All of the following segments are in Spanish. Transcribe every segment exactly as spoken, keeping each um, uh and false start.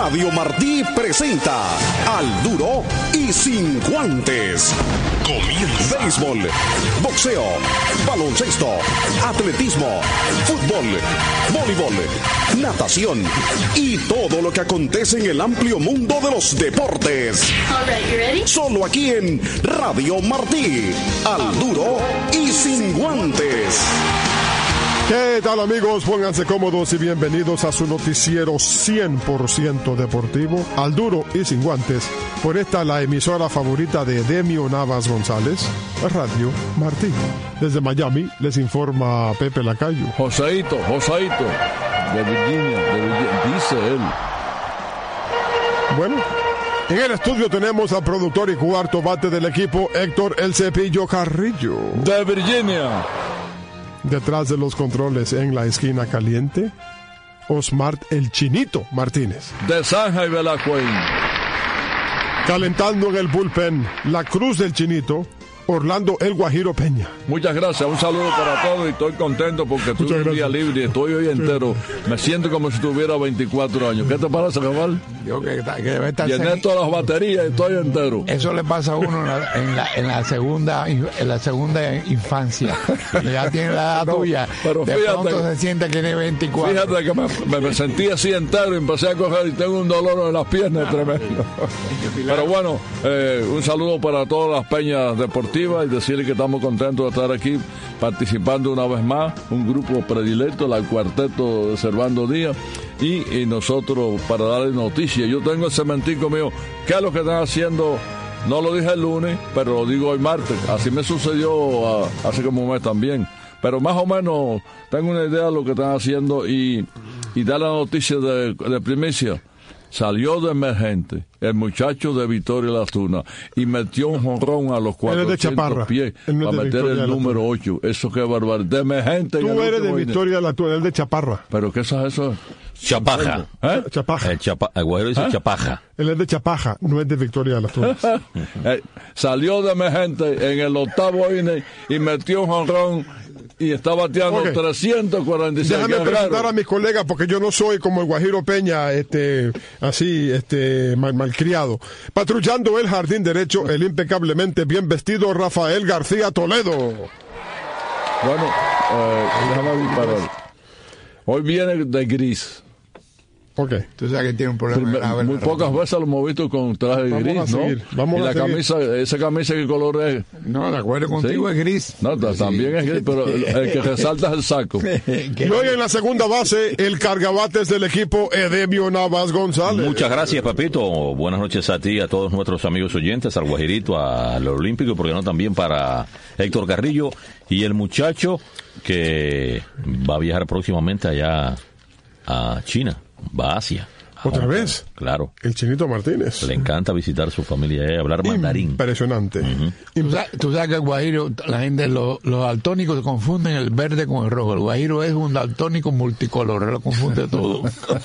Radio Martí presenta Al Duro y Sin Guantes. Comienza. Béisbol, boxeo, baloncesto, atletismo, fútbol, voleibol, natación y todo lo que acontece en el amplio mundo de los deportes. All right, you ready? Solo aquí en Radio Martí. Al Duro y Sin Guantes. ¿Qué tal, amigos? Pónganse cómodos y bienvenidos a su noticiero cien por ciento deportivo, Al Duro y Sin Guantes, por esta la emisora favorita de Demio Navas González, Radio Martí. Desde Miami les informa Pepe Lacayo. Joseito, Joseito, de Virginia, de Virginia, dice él. Bueno, en el estudio tenemos al productor y cuarto bate del equipo, Héctor El Cepillo Carrillo. De Virginia. Detrás de los controles en la esquina caliente, Osmar El Chinito Martínez. De Zanja y Belacuen. Calentando en el bullpen, la Cruz del Chinito, Orlando El Guajiro Peña. Muchas gracias, un saludo para todos y estoy contento porque tuve un día libre y estoy hoy entero. Me siento como si tuviera veinticuatro años. ¿Qué te parece, Cabal? Yo que, que debe estar Llené sen... todas las baterías y estoy entero. Eso le pasa a uno en la, en la, en la segunda en la segunda infancia. Ya tiene la edad no, tuya. Pero de fíjate, pronto se siente que tiene veinticuatro. Fíjate que me, me, me sentí así entero y empecé a coger y tengo un dolor en las piernas tremendo. Pero bueno, eh, un saludo para todas las peñas deportivas y decirle que estamos contentos de estar aquí participando una vez más, un grupo predilecto, el cuarteto de Servando Díaz, y, y nosotros para darles noticias. Yo tengo el cementico mío, ¿qué es lo que están haciendo? No lo dije el lunes, pero lo digo hoy martes, así me sucedió uh, hace como un mes también, pero más o menos tengo una idea de lo que están haciendo y, y dar la noticia de, de primicia. Salió de emergente el muchacho de Victoria Las Tunas y metió un jonrón a los cuatrocientos pies para meter el número ocho. Eso que barbaridad. De emergente. Tú eres de Victoria Las Tunas, él de Chaparra. ¿Pero qué es eso? Chapaja. ¿Eh? Chapaja. El, chapa, el Guajiro dice ¿Eh? Chapaja. Él es de Chapaja, no es de Victoria Las Tunas. eh, salió de emergente en el octavo inning y metió un jonrón. Y está bateando okay. trescientos cuarenta y seis. Déjame presentar a mis colegas porque yo no soy como el Guajiro Peña, este, así, este, mal, malcriado. Patrullando el jardín derecho, el impecablemente bien vestido Rafael García Toledo. Bueno, eh, déjame disparar. Hoy viene de gris. Okay. Tú sabes que tiene un problema grave. Muy pocas veces lo hemos visto con traje de gris, ¿no? Vamos y la a seguir. camisa, esa camisa, ¿qué color es? No, de acuerdo contigo, ¿sí? Es gris. No, sí. También es gris, pero el que resalta es el saco. Y hoy en la segunda base, el cargabates del equipo, Edemio Navas González. Muchas gracias, Pepito. Buenas noches a ti, a todos nuestros amigos oyentes, al Guajirito, al Olímpico, y por qué no también para Héctor Carrillo y el muchacho que va a viajar próximamente allá a China, va a Asia. ¿Otra Aunque, vez? Claro. El Chinito Martínez. Le encanta visitar su familia y hablar mandarín. Impresionante. Uh-huh. ¿Tú, sabes, tú sabes que el Guajiro, la gente, los, los daltónicos confunden el verde con el rojo. El Guajiro es un daltónico multicolor, lo confunde todo.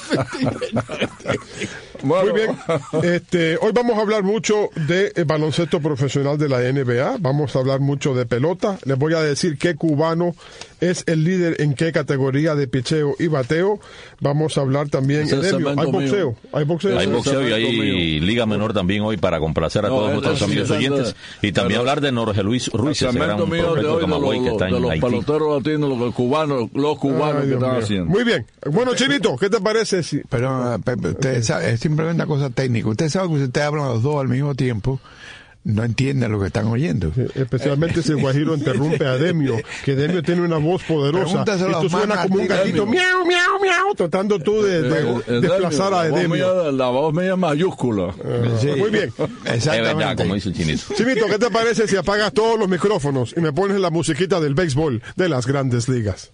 Muy bien. Este, hoy vamos a hablar mucho de el baloncesto profesional de la N B A. Vamos a hablar mucho de pelota. Les voy a decir qué cubano es el líder en qué categoría de picheo y bateo. Vamos a hablar también de hay boxeo, hay boxeo, hay boxeo y hay mío. Liga menor también hoy para complacer a no, todos nuestros amigos sí, oyentes de, y también hablar de Jorge Luis Ruiz, ese gran mío de, hoy, de, lo, que está de en los Haití. Peloteros latinos, los cubanos, los cubanos Ay, que están mío. haciendo. Muy bien. Bueno, Chinito, ¿qué te parece? Si... Pero Pepe, usted sabe, es simplemente una cosa técnica. Usted sabe que si usted habla los dos al mismo tiempo, no entienden lo que están oyendo. Sí, especialmente si el Guajiro interrumpe a Demio, que Demio tiene una voz poderosa y tú suena como un gatito miau, miau, miau, tratando tú de, de, de, de desplazar a Demio. La voz mía es mayúscula. Uh, sí. Muy bien. Exactamente. Es verdad, como dice el Chinito. Chimito, ¿qué te parece si apagas todos los micrófonos y me pones la musiquita del béisbol de las Grandes Ligas?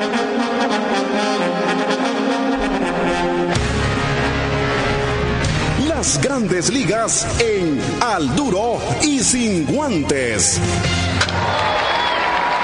Las Grandes Ligas en Al Duro y Sin Guantes.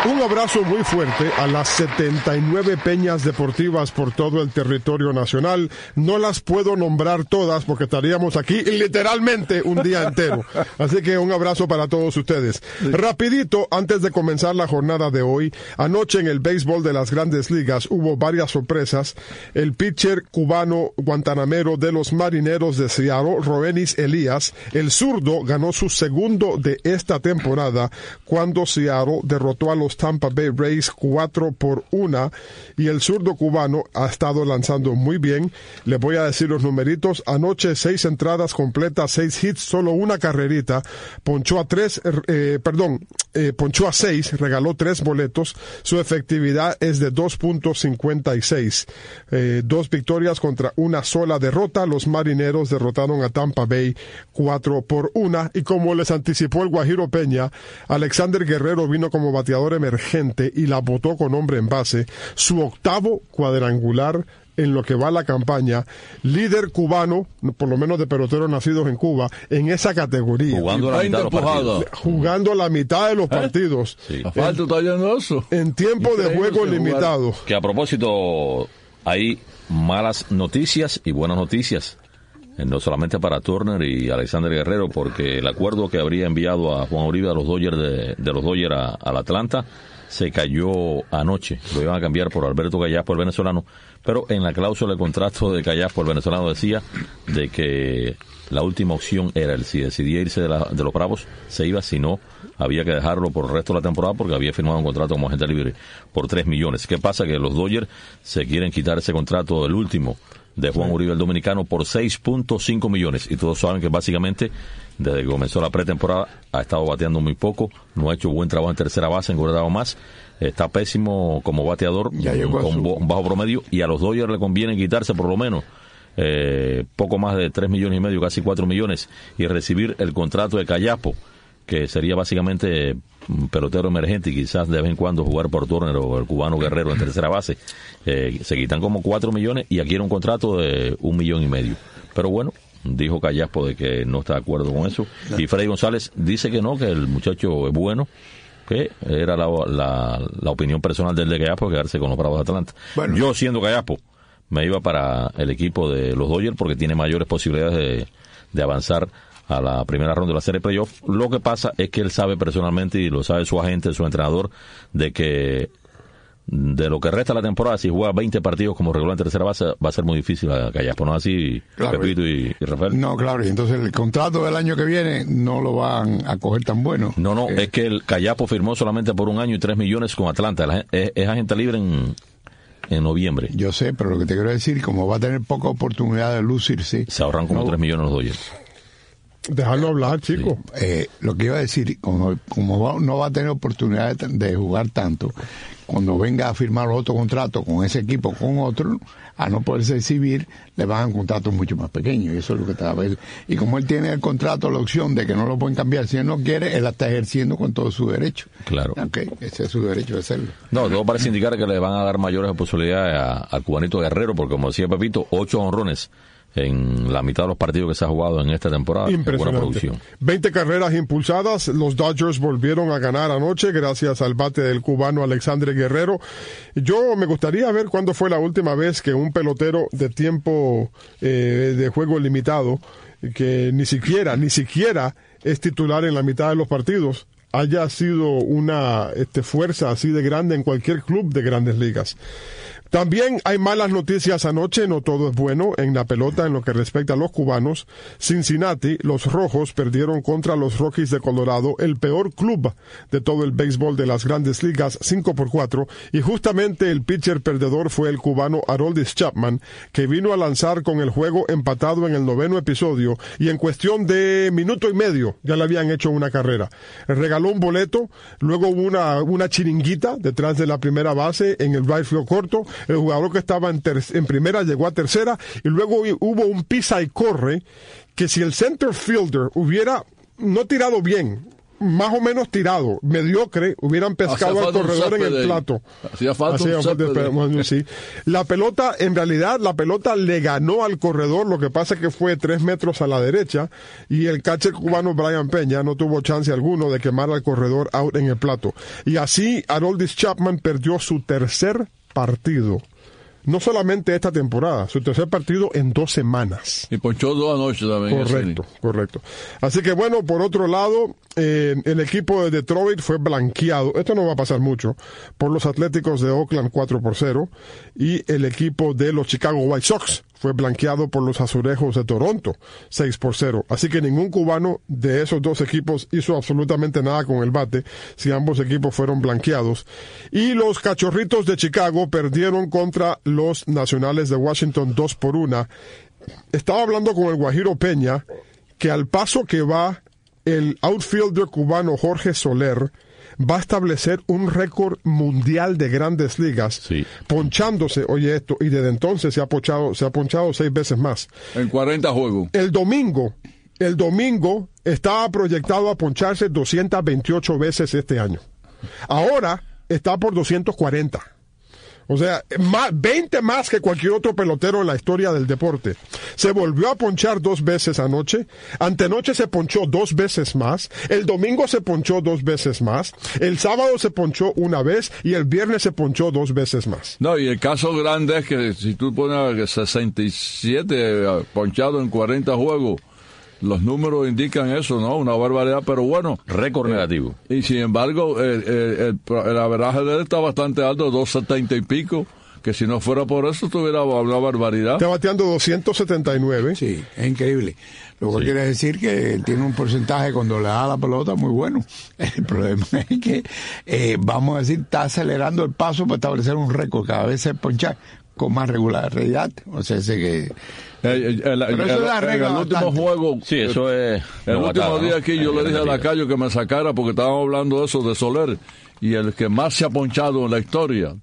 Un abrazo muy fuerte a las setenta y nueve peñas deportivas por todo el territorio nacional. No las puedo nombrar todas porque estaríamos aquí literalmente un día entero. Así que un abrazo para todos ustedes. Sí. Rapidito, antes de comenzar la jornada de hoy, anoche en el béisbol de las Grandes Ligas hubo varias sorpresas. El pitcher cubano guantanamero de los Marineros de Seattle, Roenis Elias, el zurdo, ganó su segundo de esta temporada cuando Seattle derrotó a los Tampa Bay Rays cuatro por una, y el zurdo cubano ha estado lanzando muy bien. Les voy a decir los numeritos. Anoche seis entradas completas, seis hits, solo una carrerita, ponchó a tres, eh, perdón, eh, ponchó a seis, regaló tres boletos. Su efectividad es de dos punto cincuenta y seis. Eh, dos victorias contra una sola derrota. Los Marineros derrotaron a Tampa Bay cuatro por una, y como les anticipó el Guajiro Peña, Alexander Guerrero vino como bateador emergente y la botó con hombre en base. Su octavo cuadrangular en lo que va la campaña, líder cubano, por lo menos de peloteros nacidos en Cuba, en esa categoría. Jugando la mitad de los partidos. Jugando la mitad de los partidos. Sí. En, falta está yendo eso. En tiempo de juego limitado. Que a propósito, hay malas noticias y buenas noticias. No solamente para Turner y Alexander Guerrero, porque el acuerdo que habría enviado a Juan Uribe a los Dodgers de, de los Dodgers a, al Atlanta se cayó anoche. Lo iban a cambiar por Alberto Gallaspo, el venezolano, pero en la cláusula de contrato de Gallaspo, el venezolano, decía de que la última opción era el si decidía irse de, la, de los Bravos, se iba, si no, había que dejarlo por el resto de la temporada porque había firmado un contrato como agente libre por tres millones. ¿Qué pasa? Que los Dodgers se quieren quitar ese contrato, el último, de Juan Uribe, el dominicano, por seis punto cinco millones. Y todos saben que básicamente, desde que comenzó la pretemporada, ha estado bateando muy poco, no ha hecho buen trabajo en tercera base, engordado más, está pésimo como bateador, con un bajo promedio, y a los Dodgers le conviene quitarse por lo menos eh, poco más de tres millones y medio, casi cuatro millones, y recibir el contrato de Gallaspo, que sería básicamente un pelotero emergente y quizás de vez en cuando jugar por Turner o el cubano Guerrero en tercera base. Eh, se quitan como cuatro millones y aquí era un contrato de un millón y medio. Pero bueno, dijo Gallaspo de que no está de acuerdo con eso. No. Y Freddy González dice que no, que el muchacho es bueno, que era la, la, la opinión personal del de Gallaspo, quedarse con los Bravos de Atlanta. Bueno. Yo, siendo Gallaspo, me iba para el equipo de los Dodgers porque tiene mayores posibilidades de, de avanzar a la primera ronda de la serie playoff. Lo que pasa es que él sabe personalmente, y lo sabe su agente, su entrenador, de que de lo que resta de la temporada, si juega veinte partidos como regular en tercera base, va a ser muy difícil a Gallaspo, ¿no? Así, claro, Pepito y, y Rafael. No, claro, y entonces el contrato del año que viene no lo van a coger tan bueno. No, no, eh. es que el Gallaspo firmó solamente por un año y tres millones con Atlanta. Es, es agente libre en, en noviembre. Yo sé, pero lo que te quiero decir, como va a tener poca oportunidad de lucirse, se ahorran como no, tres millones los Dodgers. Dejarlo hablar, chico. Sí. Eh, lo que iba a decir, como, como va, no va a tener oportunidad de, de jugar tanto, cuando venga a firmar otro contrato con ese equipo, con otro, a no poderse exhibir, le van a un contrato mucho más pequeño, y eso es lo que está a ver. Y como él tiene el contrato, la opción de que no lo pueden cambiar si él no quiere, él la está ejerciendo con todo su derecho. Claro. Okay, ese es su derecho de hacerlo. No, todo parece indicar que le van a dar mayores posibilidades a, a Cubanito Guerrero, porque como decía Pepito, ocho honrones en la mitad de los partidos que se ha jugado en esta temporada. Impresionante. Buena producción. veinte carreras impulsadas. Los Dodgers volvieron a ganar anoche gracias al bate del cubano Alexander Guerrero. Yo me gustaría ver cuándo fue la última vez que un pelotero de tiempo eh, de juego limitado, que ni siquiera, ni siquiera es titular en la mitad de los partidos, haya sido una este, fuerza así de grande en cualquier club de Grandes Ligas. También hay malas noticias anoche, no todo es bueno en la pelota en lo que respecta a los cubanos. Cincinnati, los Rojos, perdieron contra los Rockies de Colorado, el peor club de todo el béisbol de las Grandes Ligas, cinco por cuatro, y justamente el pitcher perdedor fue el cubano Aroldis Chapman, que vino a lanzar con el juego empatado en el noveno episodio, y en cuestión de minuto y medio ya le habían hecho una carrera. Regaló un boleto, luego hubo una, una chiringuita detrás de la primera base en el right field corto. El jugador que estaba en, ter- en primera llegó a tercera, y luego hubo un pisa y corre que si el center fielder hubiera no tirado bien más o menos tirado, mediocre, hubieran pescado al corredor en el plato. Hacía falta un césped. Bueno, sí. La pelota, en realidad, la pelota le ganó al corredor, lo que pasa es que fue tres metros a la derecha, y el catcher cubano Brian Peña no tuvo chance alguno de quemar al corredor out en el plato. Y así, Aroldis Chapman perdió su tercer partido. No solamente esta temporada, su tercer partido en dos semanas. Y ponchó dos anoche también. Correcto, correcto. Así que bueno, por otro lado, eh, el equipo de Detroit fue blanqueado, esto no va a pasar mucho, por los Atléticos de Oakland cuatro por cero, y el equipo de los Chicago White Sox fue blanqueado por los Azulejos de Toronto seis por cero. Así que ningún cubano de esos dos equipos hizo absolutamente nada con el bate, si ambos equipos fueron blanqueados. Y los Cachorritos de Chicago perdieron contra los Nacionales de Washington dos por una. Estaba hablando con el Guajiro Peña que al paso que va el outfielder cubano Jorge Soler va a establecer un récord mundial de Grandes Ligas, sí, ponchándose, oye esto, y desde entonces se ha ponchado, se ha ponchado seis veces más. En cuarenta juegos. El domingo, el domingo estaba proyectado a poncharse doscientas veintiocho veces este año. Ahora está por doscientos cuarenta. O sea, más, veinte más que cualquier otro pelotero en la historia del deporte. Se volvió a ponchar dos veces anoche. Antenoche se ponchó dos veces más. El domingo se ponchó dos veces más. El sábado se ponchó una vez. Y el viernes se ponchó dos veces más. No, y el caso grande es que si tú pones sesenta y siete ponchados en cuarenta juegos, los números indican eso, ¿no? Una barbaridad, pero bueno. Récord negativo. Y sin embargo, el, el, el, el averaje de él está bastante alto, dos setenta y pico, que si no fuera por eso tuviera una barbaridad. Está bateando doscientos setenta y nueve. Sí, es increíble. Lo que Sí. quiere decir que él tiene un porcentaje cuando le da la pelota muy bueno. El problema es que, eh, vamos a decir, está acelerando el paso para establecer un récord. Cada vez se poncha con más regularidad. O sea, ese que... El, el, el, Pero eso el- da en regla el último bastante. juego, Sí, eso es. el novatada, último día ¿no? aquí yo En le dije a Grandes Lacayo que me sacara porque estábamos hablando de eso, de Soler, y el que más se ha ponchado en la historia,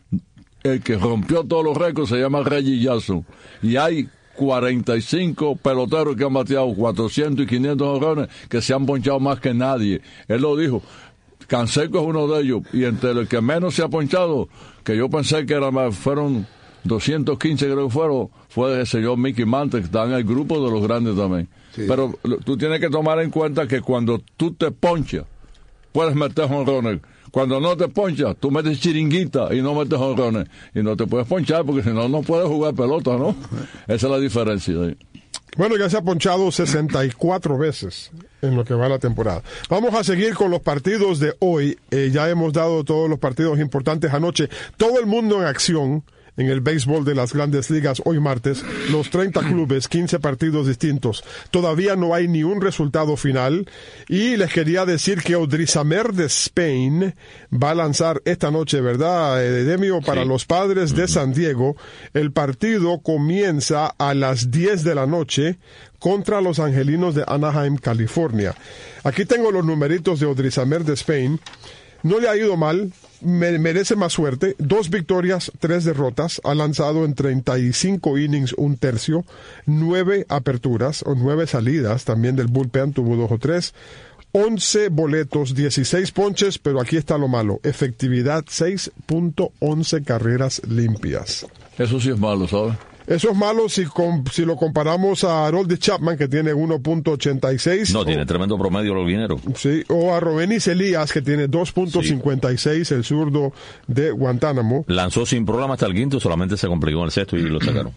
el que rompió todos los récords, se llama Reggie Jackson, y hay cuarenta y cinco peloteros que han bateado cuatrocientos y quinientos honrones que se han ponchado más que nadie. Él lo dijo. Canseco es uno de ellos, y entre el que menos se ha ponchado, que yo pensé que era más, fueron doscientos quince, creo que fueron, fue el señor Mickey Mantle, que está en el grupo de los grandes también. Sí. Pero lo- tú tienes que tomar en cuenta que cuando tú te ponchas, puedes meter jonrones. Cuando no te ponchas, tú metes chiringuita y no metes jonrones. Y no te puedes ponchar porque si no, no puedes jugar pelota, ¿no? Esa es la diferencia. ¿sí? Bueno, ya se ha ponchado sesenta y cuatro veces en lo que va la temporada. Vamos a seguir con los partidos de hoy. Eh, ya hemos dado todos los partidos importantes anoche. Todo el mundo en acción en el béisbol de las Grandes Ligas hoy martes. Los treinta clubes, quince partidos distintos. Todavía no hay ni un resultado final. Y les quería decir que Odrizamer de Spain va a lanzar esta noche, ¿verdad, eh, Demio? Para Sí. los Padres de San Diego. El partido comienza a las diez de la noche contra los Angelinos de Anaheim, California. Aquí tengo los numeritos de Odrizamer de Spain. No le ha ido mal, me- merece más suerte. Dos victorias, tres derrotas. Ha lanzado en treinta y cinco innings, un tercio. Nueve aperturas o nueve salidas también del bullpen, tuvo dos o tres. once boletos, dieciséis ponches, pero aquí está lo malo. Efectividad seis punto once carreras limpias. Eso sí es malo, ¿sabes? Eso es malo si, com- si lo comparamos a Aroldis Chapman, que tiene uno punto ochenta y seis. No, o- tiene tremendo promedio los guineros. Sí, o a Robenis Elías, que tiene dos punto cincuenta y seis, el zurdo de Guantánamo. Lanzó sin problema hasta el quinto, solamente se complicó en el sexto y lo sacaron.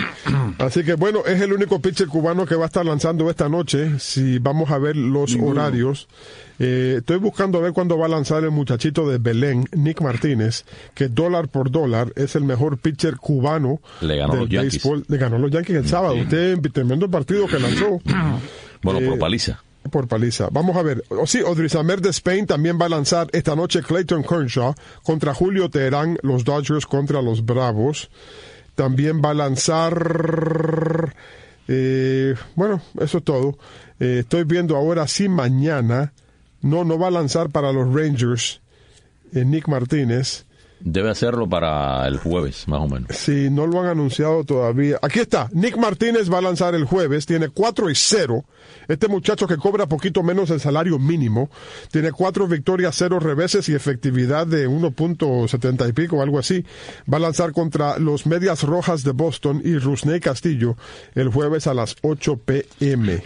Así que bueno, es el único pitcher cubano que va a estar lanzando esta noche. Si vamos a ver los horarios. Eh, estoy buscando a ver cuándo va a lanzar el muchachito de Belén, Nick Martínez, que dólar por dólar es el mejor pitcher cubano Le ganó del los Yankees. béisbol. Le ganó los Yankees el sábado. Usted, tremendo partido que lanzó. Bueno, Eh, por paliza. Por paliza. Vamos a ver. O sí, Odrizamer de Spain también va a lanzar esta noche Clayton Kershaw contra Julio Teherán, los Dodgers contra los Bravos. También va a lanzar... eh, bueno, eso es todo. Eh, estoy viendo ahora si mañana... No, no va a lanzar para los Rangers eh, Nick Martínez. Debe hacerlo para el jueves, más o menos. Sí, no lo han anunciado todavía. Aquí está, Nick Martínez va a lanzar el jueves, tiene cuatro y cero. Este muchacho que cobra poquito menos el salario mínimo, tiene cuatro victorias, cero reveses y efectividad de uno punto setenta y pico, algo así. Va a lanzar contra los Medias Rojas de Boston y Rusney Castillo el jueves a las ocho pe eme.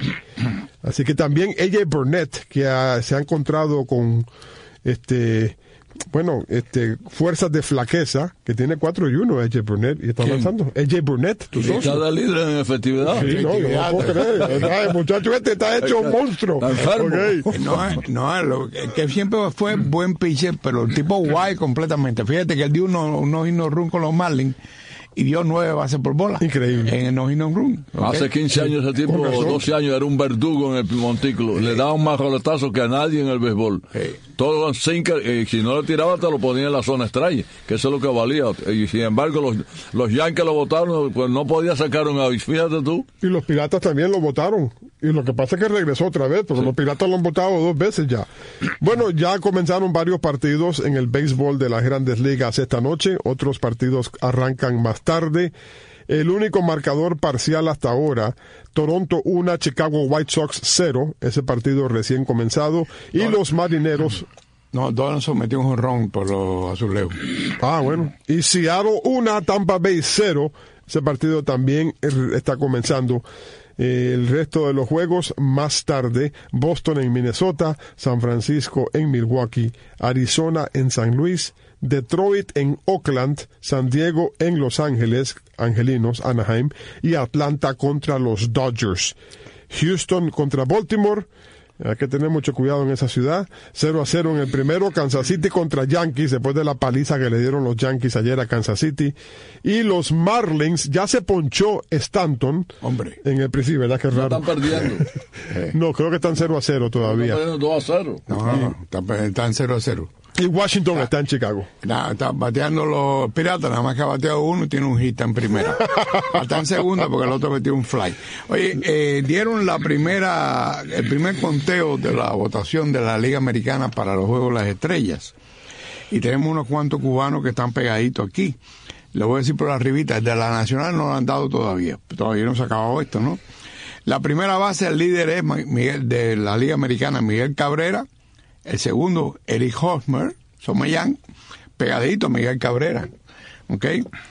Así que también A J Burnett, que ha, se ha encontrado con este... Bueno, este, fuerzas de flaqueza, que tiene cuatro y uno A J Burnett, y está ¿Quién? lanzando. A J Burnett, tu socio. Está de líder en efectividad. Sí, no, yo no puedo creer. Está- El muchacho este está hecho un monstruo. Está enfermo. Ok. No, es- no, es lo que que siempre fue buen pitcher, pero el tipo guay completamente. Fíjate que él dio unos uno hino run con los Marlins y dio nueve bases por bola. Increíble. En el no hino run. ¿ok? Hace quince años ese tipo, Con razón. doce años, era un verdugo en el montículo. Le daban más roletazos que a nadie en el béisbol. Sí. Todos los sinker, y si no le tiraba te lo ponía en la zona extraña, que eso es lo que valía. Y sin embargo, los, los Yankees lo votaron, pues no podía sacar un avis. Fíjate tú. Y los Piratas también lo votaron. Y lo que pasa es que regresó otra vez, porque los Piratas lo han votado dos veces ya. Bueno, ya comenzaron varios partidos en el béisbol de las Grandes Ligas esta noche. Otros partidos arrancan más tarde. El único marcador parcial hasta ahora, Toronto uno, Chicago White Sox cero, ese partido recién comenzado, y los Marineros, No, Donaldson metió un jonrón por los azulejos. ah bueno, y Seattle uno, Tampa Bay cero, ese partido también eh, está comenzando. Eh, el resto de los juegos más tarde, Boston en Minnesota, San Francisco en Milwaukee, Arizona en San Luis, Detroit en Oakland, San Diego en Los Ángeles, Angelinos, Anaheim, y Atlanta contra los Dodgers. Houston contra Baltimore, hay que tener mucho cuidado en esa ciudad. cero a cero en el primero. Kansas City contra Yankees, después de la paliza que le dieron los Yankees ayer a Kansas City. Y los Marlins, ya se ponchó Stanton. Hombre. En el principio, ¿verdad? Qué Ya raro. están perdiendo. No, creo que están cero a cero Están todavía. perdiendo dos a cero. No, no, no, está, está en cero a cero. Y Washington está en Chicago. Nah, está bateando los Piratas, nada más que ha bateado uno y tiene un hit en primera. Está en segunda porque el otro metió un fly. Oye, eh, dieron la primera, el primer conteo de la votación de la Liga Americana para los Juegos de las Estrellas. Y tenemos unos cuantos cubanos que están pegaditos aquí. Le voy a decir por arribita, el de la Nacional no lo han dado todavía. Todavía no se ha acabado esto, ¿no? La primera base, el líder es Miguel, de la Liga Americana, Miguel Cabrera. El segundo, Eric Hosmer, Somayán, pegadito Miguel Cabrera, ¿ok?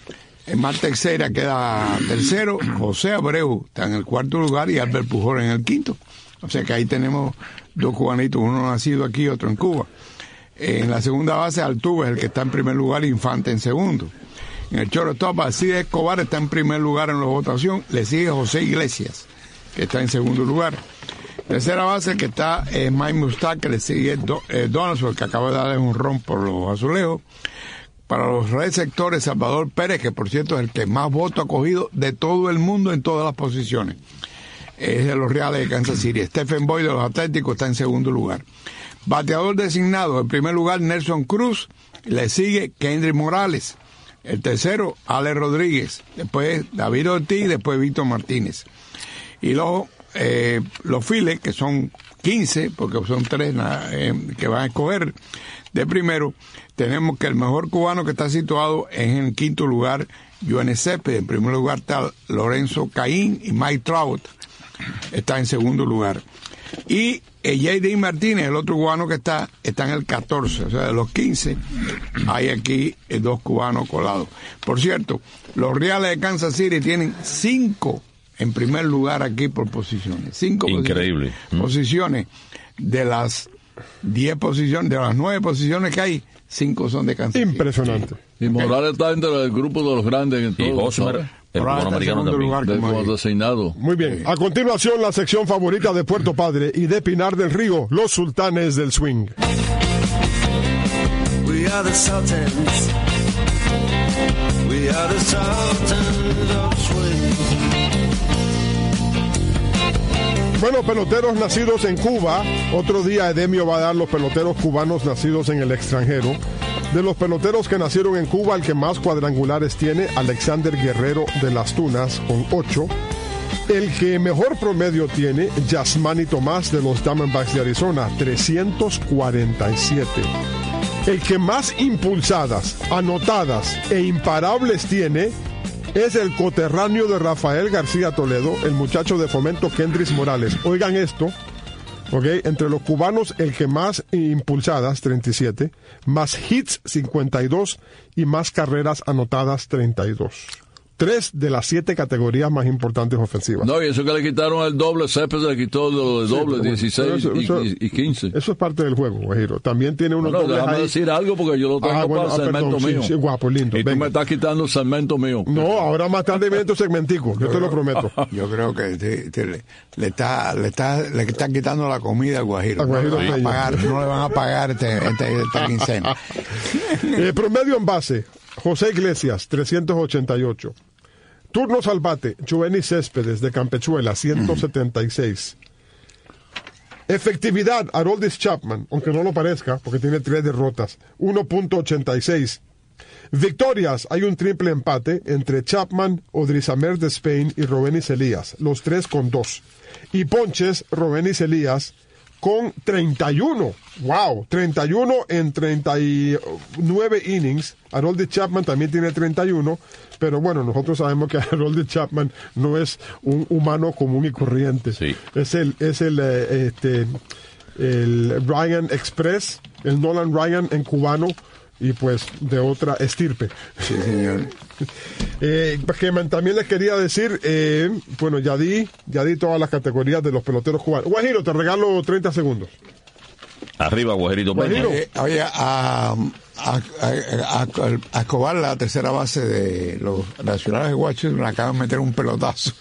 En Mar Tercera queda tercero, José Abreu está en el cuarto lugar y Albert Pujol en el quinto. O sea que ahí tenemos dos cubanitos, uno nacido aquí y otro en Cuba. En la segunda base, Altuve es el que está en primer lugar, Infante en segundo. En el shortstop, Alcides Escobar está en primer lugar en la votación, le sigue José Iglesias, que está en segundo lugar. Tercera base que está es eh, Mike Mustard, que le sigue Do, eh, Donaldson, que acaba de darle un ron por los azulejos. Para los receptores, Salvador Pérez, que por cierto es el que más votos ha cogido de todo el mundo en todas las posiciones. Es de los Reales de Kansas City. Stephen Boyd de los Atléticos está en segundo lugar. Bateador designado, en primer lugar Nelson Cruz, le sigue Kendrick Morales. El tercero, Alex Rodríguez. Después David Ortiz, después Víctor Martínez. Y luego Eh, los Phillies, que son quince, porque son tres eh, que van a escoger de primero, tenemos que el mejor cubano que está situado es en el quinto lugar, Joan Céspedes. En primer lugar está Lorenzo Caín y Mike Trout está en segundo lugar. Y eh, J D Martínez, el otro cubano que está, está en el catorce. O sea, de los quince, hay aquí eh, dos cubanos colados. Por cierto, los Reales de Kansas City tienen cinco en primer lugar aquí por posiciones. Cinco Increíble. Posiciones, posiciones de las diez posiciones, de las nueve posiciones que hay, cinco son de Kansas City. Impresionante. Y Morales está dentro del grupo de los grandes en todo. Y Hosmer, el cubano americano también. lugar, De como como ahí. designado. Muy bien. A continuación, la sección favorita de Puerto Padre y de Pinar del Río, los sultanes del swing. We are the Sultans. We are the Sultans of Swing. Bueno, peloteros nacidos en Cuba. Otro día Edemio va a dar los peloteros cubanos nacidos en el extranjero. De los peloteros que nacieron en Cuba, el que más cuadrangulares tiene, Alexander Guerrero de las Tunas, con ocho. El que mejor promedio tiene, Yasmani Tomás de los Diamondbacks de Arizona, trescientos cuarenta y siete. El que más impulsadas, anotadas e imparables tiene es el coterráneo de Rafael García Toledo, el muchacho de Fomento Kendris Morales. Oigan esto, ¿ok? Entre los cubanos, el que más impulsadas, treinta y siete, más hits, cincuenta y dos, y más carreras anotadas, treinta y dos. Tres de las siete categorías más importantes ofensivas. No, y eso que le quitaron el doble, Céspedes le quitó el Sí, doble, pero bueno, dieciséis pero eso- y, y quince. Eso es parte del juego, Guajiro. También tiene unos Bueno, dobles déjame ahí. decir algo porque yo lo tengo Ah, bueno, para ah, el segmento perdón, sí, mío. sí, guapo, lindo, Y tú venga. me estás quitando el segmento mío. No, ahora más tarde viene tu segmentico, yo te lo prometo. Yo creo que te- te- le, le está le está le están quitando la comida al Guajiro. Al Guajiro no, le van Peña. a pagar, no le van a pagar este, este, esta quincena. Eh, promedio en base, José Iglesias, trescientos ochenta y ocho. Turnos al bate, Joenny Céspedes de Campechuela, ciento setenta y seis. Efectividad, Aroldis Chapman, aunque no lo parezca, porque tiene tres derrotas, uno punto ochenta y seis. Victorias, hay un triple empate entre Chapman, Odrizamer de Spain y Robenis Elías, los tres con dos. Y ponches, Robenis Elías con treinta y uno. ¡Wow! treinta y uno en treinta y nueve innings. Aroldis Chapman también tiene treinta y uno, pero bueno, nosotros sabemos que Aroldis Chapman no es un humano común y corriente. Sí. Es el, es el, eh, este, el Ryan Express, el Nolan Ryan en cubano, y pues de otra estirpe. Sí, señor. Eh, que man- también les quería decir, eh, bueno, ya di, ya di todas las categorías de los peloteros cubanos. Guajiro, te regalo treinta segundos. Arriba, Guajerito Peña. Guajiro. Eh, oye, a, a, a, a- a Escobar, la tercera base de los Nacionales de Washington, le acaban de meter un pelotazo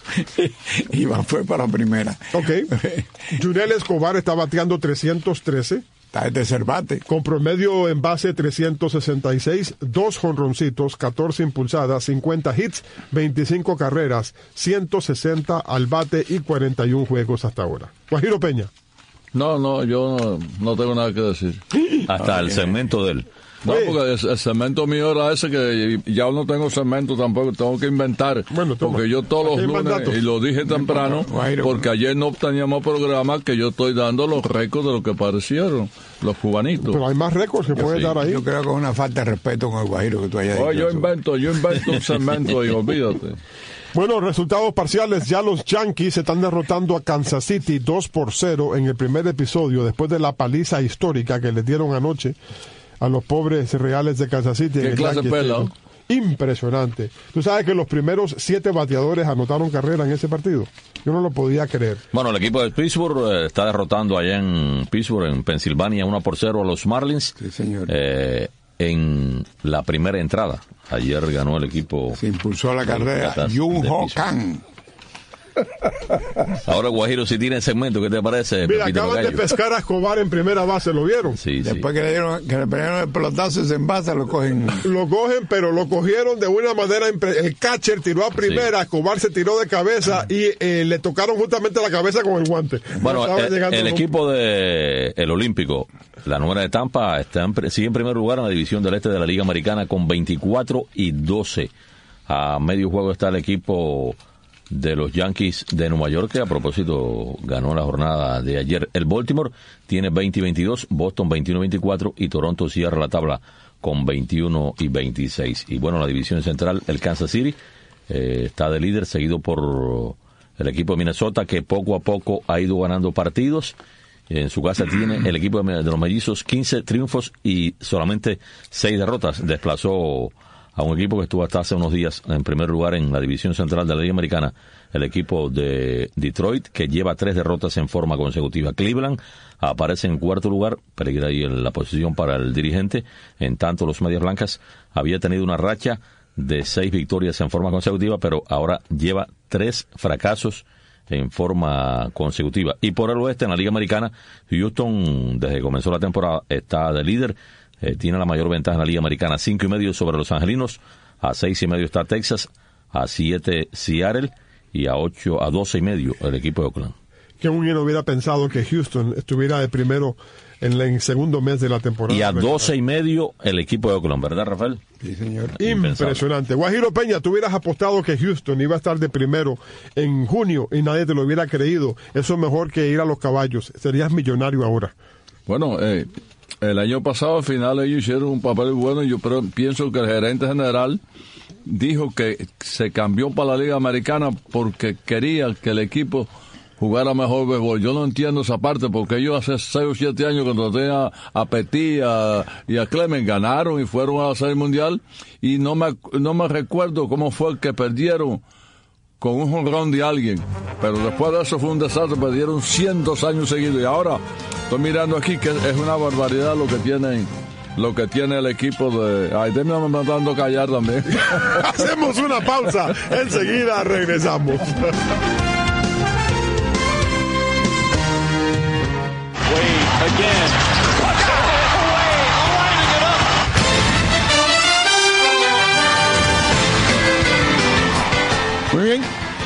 y va, fue para primera. Ok. Junel Escobar está bateando trescientos trece. Está de tercer bate. Con promedio en base trescientos sesenta y seis, dos jonroncitos, catorce impulsadas, cincuenta hits, veinticinco carreras, ciento sesenta al bate y cuarenta y uno juegos hasta ahora. Guajiro Peña. No, no, yo no, no tengo nada que decir. Hasta el segmento de él. No, Oye. porque el, el segmento mío era ese que ya no tengo segmento tampoco, tengo que inventar. Bueno, toma. Porque yo todos los Aquí hay más lunes, datos. y lo dije temprano, Guajiro. porque ayer no teníamos programa, que yo estoy dando los récords de lo que aparecieron, los cubanitos. Pero hay más récords que puedes sí. dar ahí. Yo creo que es una falta de respeto con el Guajiro que tú hayas Oye, dicho yo eso. invento, yo invento un segmento y olvídate. Bueno, resultados parciales. Ya los Yankees están derrotando a Kansas City dos por cero en el primer episodio después de la paliza histórica que les dieron anoche a los pobres Reales de Kansas City. en ¿Qué el clase Yankee pela? Stadium. Impresionante. Tú sabes que los primeros siete bateadores anotaron carrera en ese partido. Yo no lo podía creer. Bueno, el equipo de Pittsburgh eh, está derrotando allá en Pittsburgh, en Pensilvania, uno por cero a los Marlins. Sí, señor. Eh, en la primera entrada. Ayer ganó el equipo. Se impulsó la de los carrera Piratas Jung de Ho Pittsburgh. Kang. Ahora, Guajiro, si tiene segmento, ¿qué te parece? Mira, Pepito acaban de Gallo? pescar a Escobar en primera base, ¿lo vieron? Sí, sí. Después que le dieron, que le pegaron el pelotazo, se envasa, lo cogen. Lo cogen, pero lo cogieron de una manera impre- el catcher tiró a primera, Sí. Escobar se tiró de cabeza y eh, le tocaron justamente la cabeza con el guante. Bueno, Estaba el, llegando el un- equipo de el Olímpico, la número de Tampa, está en, pre- sigue en primer lugar en la división del este de la Liga Americana con veinticuatro y doce. A medio juego está el equipo de los Yankees de Nueva York, que a propósito ganó la jornada de ayer. El Baltimore tiene veinte y veintidós, Boston veintiuno y veinticuatro y Toronto cierra la tabla con veintiuno y veintiséis. Y bueno, la división central, el Kansas City eh, está de líder, seguido por el equipo de Minnesota, que poco a poco ha ido ganando partidos. En su casa tiene el equipo de los mellizos quince triunfos y solamente seis derrotas. Desplazó a un equipo que estuvo hasta hace unos días en primer lugar en la división central de la Liga Americana, el equipo de Detroit, que lleva tres derrotas en forma consecutiva. Cleveland aparece en cuarto lugar, peligra ahí en la posición para el dirigente. En tanto, los Medias Blancas había tenido una racha de seis victorias en forma consecutiva, pero ahora lleva tres fracasos en forma consecutiva. Y por el oeste, en la Liga Americana, Houston, desde que comenzó la temporada, está de líder. Eh, tiene la mayor ventaja en la Liga Americana, cinco y medio sobre los Angelinos, a seis y medio está Texas, a siete Seattle y a ocho, a doce y medio el equipo de Oakland. Que alguien hubiera pensado que Houston estuviera de primero en el en segundo mes de la temporada. Y a doce y medio el equipo de Oakland, ¿verdad, Rafael? Sí, señor. Impresionante. Guajiro Peña, tú hubieras apostado que Houston iba a estar de primero en junio y nadie te lo hubiera creído. Eso es mejor que ir a los caballos. Serías millonario ahora. Bueno, eh, el año pasado al final ellos hicieron un papel bueno. Yo pero, pienso que el gerente general dijo que se cambió para la Liga Americana porque quería que el equipo jugara mejor béisbol. Yo no entiendo esa parte porque ellos hace seis o siete años cuando tenían a Petit a, y a Clemens ganaron y fueron a la Serie Mundial y no me, no me recuerdo cómo fue que perdieron con un jonrón de alguien, pero después de eso fue un desastre, perdieron cientos años seguidos y ahora estoy mirando aquí que es una barbaridad lo que tienen, lo que tiene el equipo de... Ay, déjame mandando callar también. Hacemos una pausa, enseguida regresamos. Wade again. Muy bien,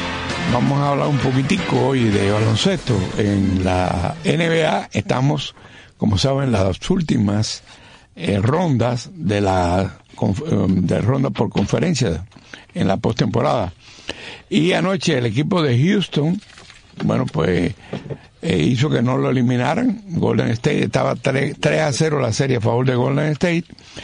vamos a hablar un poquitico hoy de baloncesto. En la N B A estamos, como saben, las últimas eh, rondas de la de ronda por conferencia en la postemporada. Y anoche el equipo de Houston, bueno, pues eh, hizo que no lo eliminaran. Golden State estaba tres a cero la serie a favor de Golden State.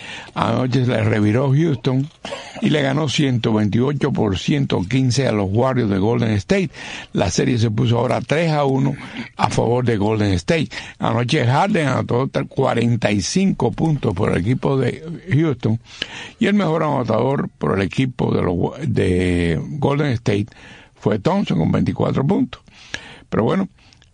Anoche le reviró Houston y le ganó ciento veintiocho por ciento quince a los Warriors de Golden State. La serie se puso ahora tres a uno a favor de Golden State. Anoche Harden anotó cuarenta y cinco puntos por el equipo de Houston y el mejor anotador por el equipo de, los, de Golden State fue Thompson con veinticuatro puntos. Pero bueno,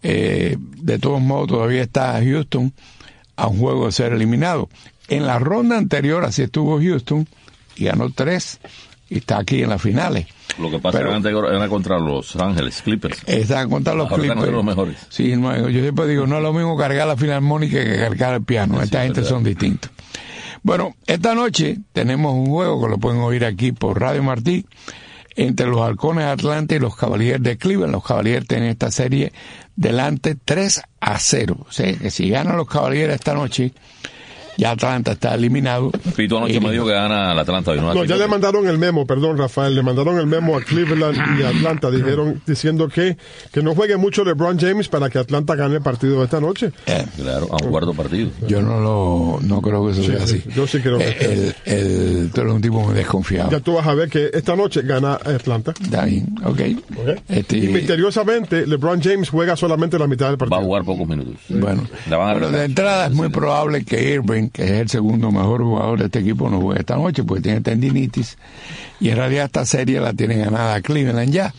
eh, de todos modos todavía está Houston a un juego de ser eliminado. En la ronda anterior así estuvo Houston y ganó tres y está aquí en las finales. Lo que pasa es que era contra los Ángeles Clippers. Está contra los Ahora Clippers. Los mejores. Sí, no, yo siempre digo, no es lo mismo cargar la filarmónica que cargar el piano. Sí, esta gente verdad. Son distintos. Bueno, esta noche tenemos un juego que lo pueden oír aquí por Radio Martí entre los Halcones de Atlanta y los Cavaliers de Cleveland. Los Cavaliers tienen esta serie delante tres a cero. O sea, que si ganan los Cavaliers esta noche, ya Atlanta está eliminado. Pito anoche me dijo que gana el Atlanta. No, no ya le mandaron el memo, perdón, Rafael, le mandaron el memo a Cleveland y Atlanta, dijeron, diciendo que, que no juegue mucho LeBron James para que Atlanta gane el partido de esta noche. Eh, claro, a un cuarto partido. Yo no lo, no creo que eso sí, sea así. Yo sí creo que el, el, el, tú eres un tipo muy desconfiado. Ya tú vas a ver que esta noche gana Atlanta. Está bien, ok. okay. Este, y misteriosamente, LeBron James juega solamente la mitad del partido. Va a jugar pocos minutos. Bueno, pero de entrada es muy probable que Irving, que es el segundo mejor jugador de este equipo, no juega esta noche porque tiene tendinitis y en realidad esta serie la tiene ganada Cleveland ya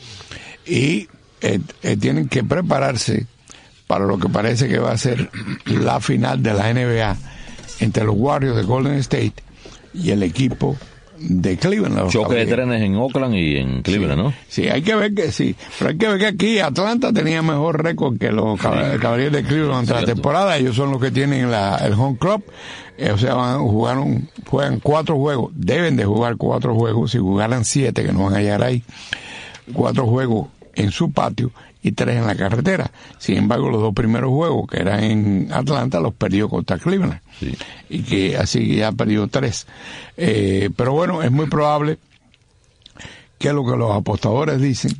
y eh, eh, tienen que prepararse para lo que parece que va a ser la final de la N B A entre los Warriors de Golden State y el equipo de Cleveland. Choque de trenes en Oakland y en Cleveland, sí, ¿no? Sí, hay que ver que sí, pero hay que ver que aquí Atlanta tenía mejor récord que los sí. Cavaliers de Cleveland durante la temporada. Ellos son los que tienen la, el home club, eh, o sea, van, jugaron, juegan cuatro juegos, deben de jugar cuatro juegos, si jugaran siete, que no van a llegar ahí, cuatro juegos en su patio y tres en la carretera. Sin embargo, los dos primeros juegos, que eran en Atlanta, los perdió contra Cleveland. Sí. Y que así ya perdió tres. Eh, pero bueno, es muy probable que lo que los apostadores dicen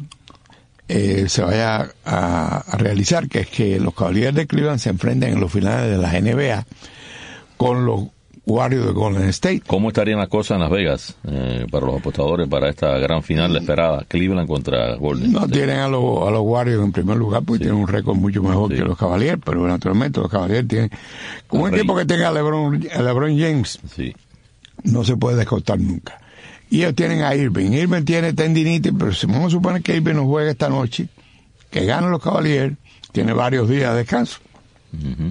eh, se vaya a, a realizar, que es que los Cavaliers de Cleveland se enfrenten en los finales de la N B A con los Warriors de Golden State. ¿Cómo estarían las cosas en Las Vegas eh, para los apostadores para esta gran final esperada, Cleveland contra Golden No State? Tienen a los, a los Warriors en primer lugar porque sí. Tienen un récord mucho mejor sí. que los Cavaliers, pero naturalmente los Cavaliers tienen como un equipo que tenga a LeBron, a LeBron James sí. no se puede descontar nunca. Y ellos tienen a Irving. Irving tiene tendinitis, pero si vamos a suponer que Irving no juega esta noche, que ganan los Cavaliers, tiene varios días de descanso. Uh-huh.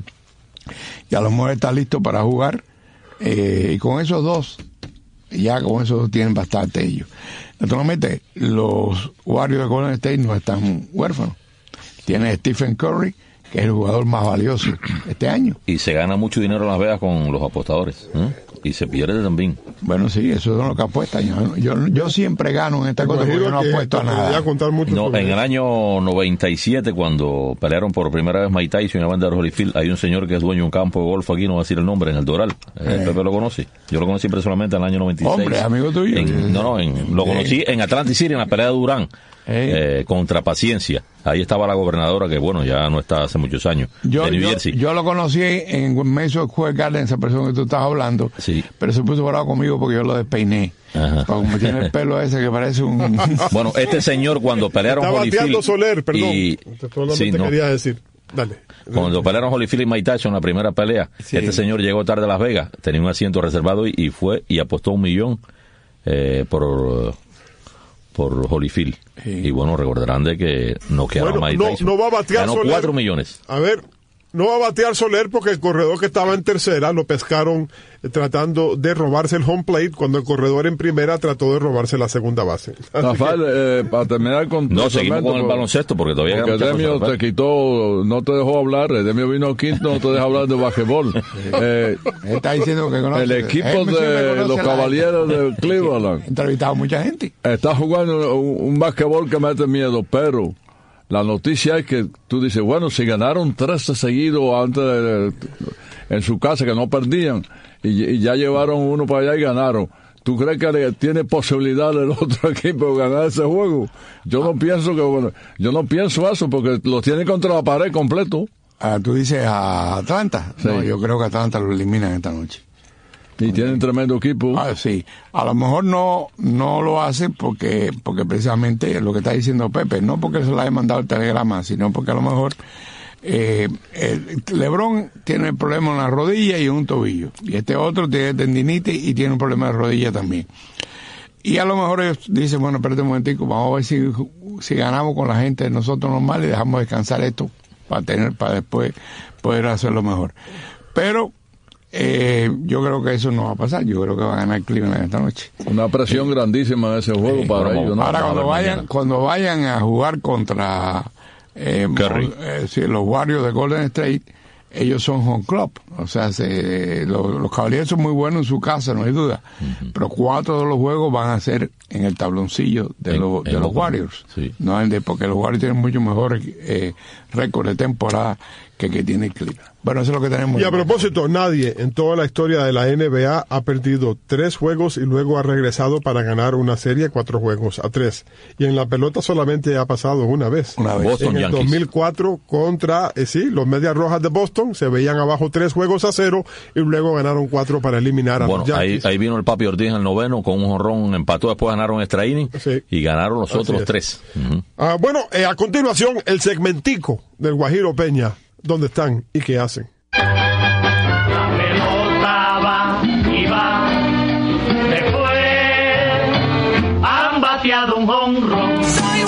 Y a lo mejor está listo para jugar. Eh, y con esos dos, ya con esos dos tienen bastante ellos. Naturalmente, los Warriors de Golden State no están huérfanos. Tiene Stephen Curry, que es el jugador más valioso este año. Y se gana mucho dinero en Las Vegas con los apostadores, ¿eh? Y se pierde también. Bueno, sí, eso es lo que apuestan. Yo, yo, yo siempre gano en esta cosa porque yo no apuesto a nada. No, en el año noventa y siete, cuando pelearon por primera vez Mike Tyson y Evander Holyfield, hay un señor que es dueño de un campo de golf aquí, no voy a decir el nombre, en el Doral. Eh. Pepe lo conoce. Yo lo conocí personalmente en el año noventa y seis. Hombre, amigo tuyo. En, no, no, en, lo conocí en Atlantic City, en la pelea de Durán. Eh, contra Paciencia. Ahí estaba la gobernadora, que bueno, ya no está hace muchos años, yo, de New yo, Jersey. Yo lo conocí en Mason Square Garden, esa persona que tú estás hablando, sí. Pero se puso bravo conmigo porque yo lo despeiné. Ajá. Como tiene el pelo ese que parece un... Bueno, este señor cuando pelearon Holyfield... Soler, perdón. Y... Sí, no. quería decir. Dale. Cuando pelearon Holyfield y Mike Tyson en la primera pelea, sí. Este señor llegó tarde a Las Vegas, tenía un asiento reservado y, y fue y apostó un millón eh, por por Holyfield. Sí. Y bueno, recordarán de que no quedaron bueno, Mike no, Tyson. No va a batear ganó Soler. cuatro millones. A ver, no va a batear Soler porque el corredor que estaba en tercera lo pescaron eh, tratando de robarse el home plate cuando el corredor en primera trató de robarse la segunda base. Rafael, que... eh, para terminar con... No, seguimos con el por, baloncesto porque todavía... Porque Demio te quitó, no te dejó hablar, Demio vino quinto, no te deja hablar de basquetbol. eh, Está diciendo que conoce, el equipo de los Caballeros de Cleveland. He entrevistado a mucha gente. Está jugando un, un basquetbol que mete miedo, pero... La noticia es que tú dices, bueno, si ganaron tres seguidos antes de, de, en su casa, que no perdían, y, y ya llevaron uno para allá y ganaron. ¿Tú crees que tiene posibilidad el otro equipo de ganar ese juego? Yo no pienso que, bueno, yo no pienso eso porque lo tiene contra la pared completo. Ah, tú dices a Atlanta. Sí. No, yo creo que Atlanta lo eliminan esta noche. Y tienen tremendo equipo. Ah, sí. A lo mejor no no lo hace porque porque precisamente lo que está diciendo Pepe, no porque se le haya mandado el telegrama, sino porque a lo mejor eh, el LeBron tiene el problema en la rodilla y en un tobillo. Y este otro tiene tendinitis y tiene un problema de rodilla también. Y a lo mejor ellos dicen, bueno, espérate un momentico, vamos a ver si, si ganamos con la gente de nosotros normal y dejamos descansar esto para tener para después poder hacerlo mejor. Pero Eh, yo creo que eso no va a pasar. Yo creo que va a ganar Cleveland esta noche. Una presión eh, grandísima en ese juego eh, para ellos, ¿no? Ahora cuando vayan mañana. cuando vayan a jugar contra eh, eh, sí, los Warriors de Golden State, ellos son home club, o sea, se, los, los Caballeros son muy buenos en su casa, no hay duda, uh-huh. Pero cuatro de los juegos van a ser en el tabloncillo de, en, lo, de los Warriors, sí. No de, porque los Warriors tienen mucho mejor eh, récord de temporada que que tiene Cleveland. Bueno, eso es lo que tenemos. Y a propósito, nadie en toda la historia de la N B A ha perdido tres juegos y luego ha regresado para ganar una serie cuatro juegos a tres. Y en la pelota solamente ha pasado una vez. Una vez. Boston en el Yankees. dos mil cuatro contra, eh, sí, los Medias Rojas de Boston se veían abajo tres juegos a cero y luego ganaron cuatro para eliminar a bueno, los Yankees. Ahí, ahí vino el Papi Ortiz en el noveno con un jonrón, empató, después ganaron extra inning, sí. Y ganaron los Así otros es. tres. Uh-huh. Ah, bueno, eh, a continuación, el segmentico del Guajiro Peña. ¿Dónde están y qué hacen? La pelota va y va, después han bateado un jonrón.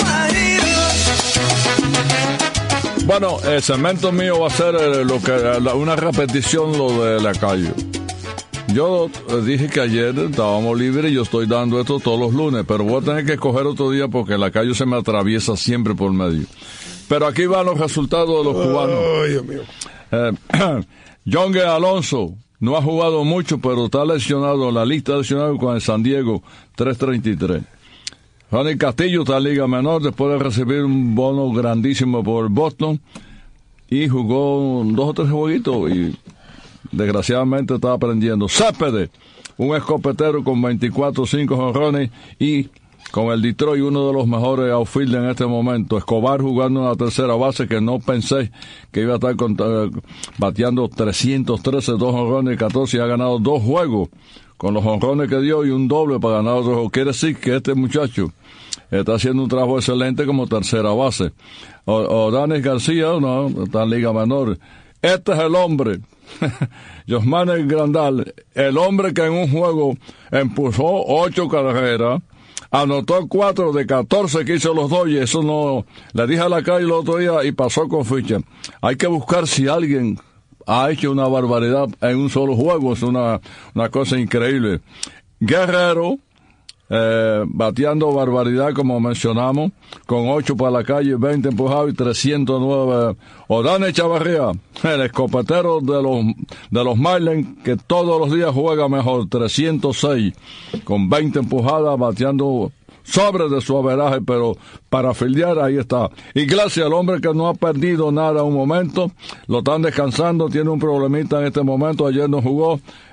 Bueno, el segmento mío va a ser eh, lo que la, una repetición lo de la calle. Yo eh, dije que ayer estábamos libres y yo estoy dando esto todos los lunes, pero voy a tener que escoger otro día porque la calle se me atraviesa siempre por medio. Pero aquí van los resultados de los cubanos. Oh, Dios mío. Eh, John G. Alonso no ha jugado mucho, pero está lesionado en la lista de lesionados con el San Diego, tres treinta y tres. Ronnie Castillo está en Liga Menor después de recibir un bono grandísimo por Boston y jugó dos o tres jueguitos y desgraciadamente está aprendiendo. Céspedes, un escopetero con veinticuatro cinco jonrones y con el Detroit uno de los mejores outfield en este momento. Escobar jugando en la tercera base que no pensé que iba a estar con, uh, bateando trescientos trece, dos jonrones y catorce y ha ganado dos juegos con los jonrones que dio y un doble para ganar otro juego. Quiere decir que este muchacho está haciendo un trabajo excelente como tercera base. O, o Danis García, no, está en Liga Menor. Este es el hombre, Josmanes Grandal, el hombre que en un juego empujó ocho carreras, anotó cuatro de catorce que hizo los Dodgers. Eso no, le dije a la calle el otro día y pasó con ficha. Hay que buscar si alguien ha hecho una barbaridad en un solo juego. Es una, una cosa increíble. Guerrero, eh, bateando barbaridad como mencionamos, con ocho para la calle, veinte empujados y trescientos nueve. Odane Chavarría, el escopetero de los de los Marlins, que todos los días juega mejor, trescientos seis, con veinte empujadas, bateando sobre de su averaje, pero para filiar ahí está. Y gracias al hombre que no ha perdido nada un momento, lo están descansando, tiene un problemita en este momento, ayer no jugó,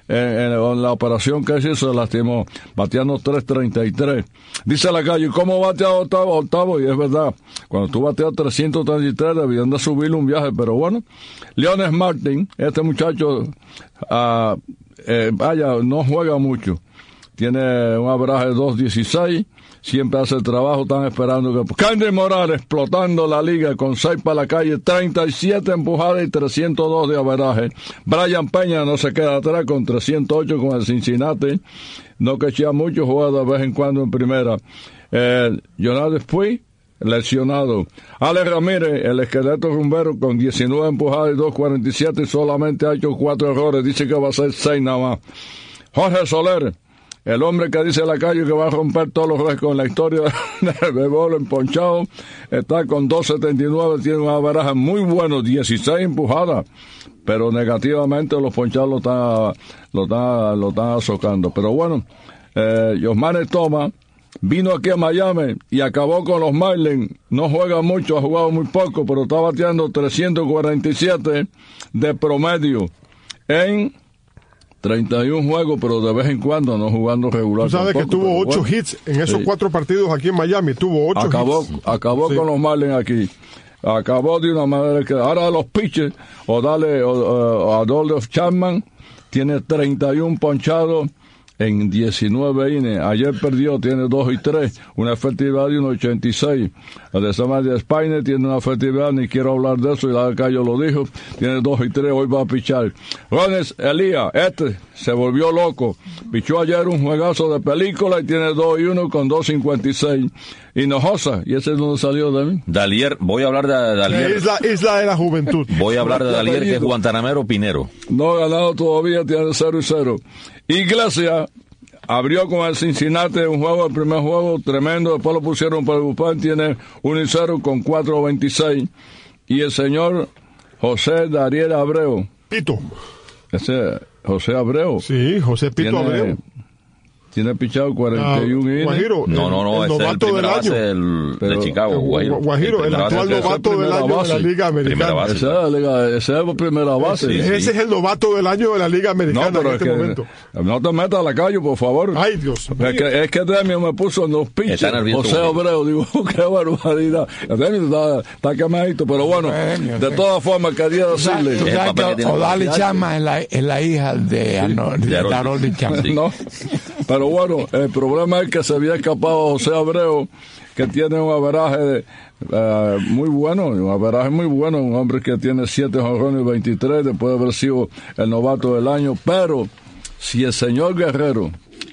en, en, en la operación que hizo se lastimó, bateando tres treinta y tres. Dice la calle, ¿cómo batea octavo? Octavo, y es verdad, cuando tú bateas trescientos treinta y tres debían de subirle un viaje, pero bueno. Leones Martin, este muchacho, uh, eh, vaya, no juega mucho, tiene un average de dos dieciséis, siempre hace el trabajo, están esperando que... Candy Morales explotando la liga con seis para la calle, treinta y siete empujadas y trescientos dos de averaje. Brian Peña no se queda atrás con trescientos ocho con el Cincinnati, no quechea mucho, juega de vez en cuando en primera. Eh, Jonathan Puig, lesionado. Alex Ramírez, el esqueleto rumbero, con diecinueve empujadas y dos cuarenta y siete, y solamente ha hecho cuatro errores, dice que va a ser seis nada más. Jorge Soler, el hombre que dice la calle que va a romper todos los récords en la historia del béisbol emponchado, está con dos setenta y nueve, tiene una averaje muy bueno, dieciséis empujadas, pero negativamente los ponchados lo están, lo están, lo están azocando. Pero bueno, eh, Yosmanes Thomas vino aquí a Miami y acabó con los Marlins, no juega mucho, ha jugado muy poco, pero está bateando trescientos cuarenta y siete de promedio en treinta y uno juegos, pero de vez en cuando no jugando regular. Tú sabes tampoco, que tuvo ocho bueno, hits en esos sí. cuatro partidos aquí en Miami, tuvo ocho acabó, hits. Acabó sí. con los Marlins aquí. Acabó de una manera que ahora los pitchers, o dale o, o, a Adolph Chapman, tiene treinta y uno ponchados en diecinueve innings. Ayer perdió, tiene dos y tres, una efectividad de uno ochenta y seis. El de Samantha Spiner tiene una efectividad, ni quiero hablar de eso, y la Cayo lo dijo, tiene dos y tres, hoy va a pichar. Rones Elías, este se volvió loco, pichó ayer un juegazo de película y tiene dos y uno con dos cincuenta y seis. Hinojosa, y ese es donde salió de mí. Dalier, voy a hablar de Dalier. Es la isla de la juventud. Voy a hablar de Dalier, que es Guantanamero Pinero. No ha ganado todavía, tiene cero y cero. Iglesias abrió con el Cincinnati un juego, el primer juego tremendo, después lo pusieron para el bullpen, tiene uno y cero con cuatro veintiséis. Y el señor José Dariel Abreu. Pito. Ese José Abreu. Sí, José Pito tiene, Abreu. Tiene pichado cuarenta y uno uh, innings. Guajiro, no, no, no, el ese es el primer base del, Pero, de Chicago, Guajiro. Guajiro, el, el actual novato del año base. de la Liga Americana. Base, ese, es la Liga, ese es la primera base. Sí, sí. Ese es el novato del año de la Liga Americana no, pero en este es que, momento. No te metas a la calle, por favor. Ay, Dios mío. Es que, es que Demio me puso en los pitches. José Abreu, digo, qué barbaridad. Demio está, está quemadito, pero bueno, Demio, de todas formas, quería decirle. Tú sabes que, que Odali Chama es la, es la hija de Harold Chama. No, pero bueno, el problema es que se había escapado José Abreu, que tiene un averaje uh, muy bueno, un averaje muy bueno, un hombre que tiene siete jonrones y veintitrés, después de haber sido el novato del año. Pero si el señor Guerrero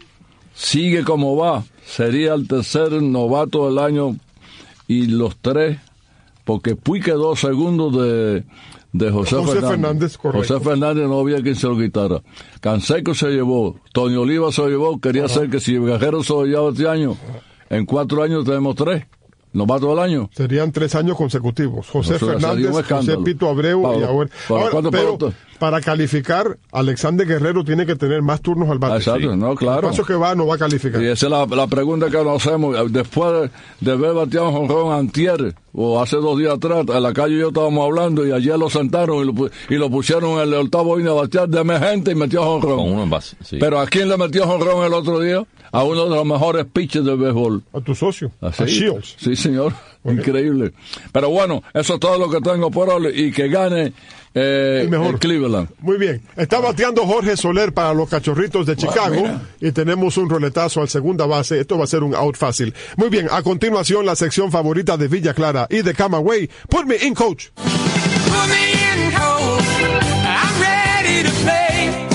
sigue como va, sería el tercer novato del año y los tres, porque Puig quedó segundo de de José, José Fernández. Fernández, correcto. José Fernández no había quien se lo quitara. Canseco se llevó, Tony Oliva se lo llevó, quería Ajá. ser que si Guerrero se lo llevaba este año, en cuatro años tenemos tres. Novato del año. Serían tres años consecutivos. José no, Fernández, José Pito Abreu para, y ahora. Para, ahora pero para, para calificar, Alexander Guerrero tiene que tener más turnos al bate. Exacto, sí. no, claro. El paso que va no va a calificar. Y esa es la, la pregunta que nos hacemos. Después de haber bateado un jonrón antier, o hace dos días atrás, en la calle yo estábamos hablando y ayer lo sentaron y lo, y lo pusieron en el octavo inning a batear de emergente y metió jonrón. Con uno en base, sí. Pero ¿a quién le metió jonrón el otro día? A uno de los mejores pitchers del béisbol. A tu socio, ¿Así? a Shields. Sí, señor. Okay. Increíble. Pero bueno, eso es todo lo que tengo por hoy y que gane eh, el mejor. El Cleveland. Muy bien. Está bateando Jorge Soler para los Cachorritos de Chicago bueno, y tenemos un roletazo al segunda base. Esto va a ser un out fácil. Muy bien. A continuación, la sección favorita de Villa Clara y de Camagüey. Put me in, coach. Put me in, coach. I'm ready to play